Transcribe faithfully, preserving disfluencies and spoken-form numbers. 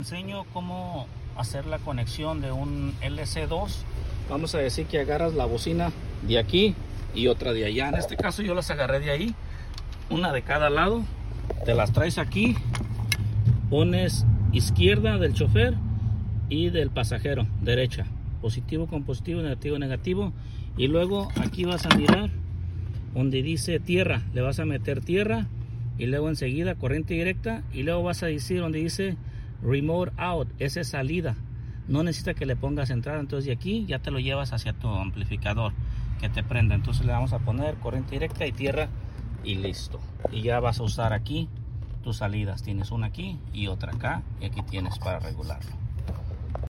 enseño cómo hacer la conexión de un L C dos. Vamos a decir que agarras la bocina de aquí y otra de allá. En este caso yo las agarré de ahí, una de cada lado. Te las traes aquí, pones izquierda del chofer y del pasajero, derecha, positivo con positivo, negativo negativo, y luego aquí vas a mirar donde dice tierra, le vas a meter tierra, y luego enseguida corriente directa, y luego vas a decir donde dice remote out, esa es salida, no necesita que le pongas entrada. Entonces de aquí ya te lo llevas hacia tu amplificador que te prenda. Entonces le vamos a poner corriente directa y tierra y listo, y ya vas a usar aquí tus salidas. Tienes una aquí y otra acá, y aquí tienes para regularlo.